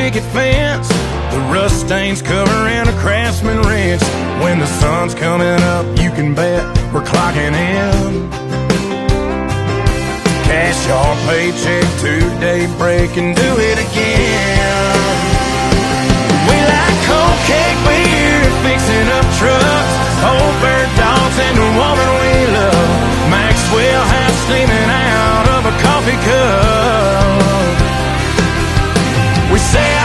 picket fence, the rust stains covering a Craftsman wrench. When the sun's coming up, you can bet we're clocking in. Cash your paycheck, 2-day break, and do it again.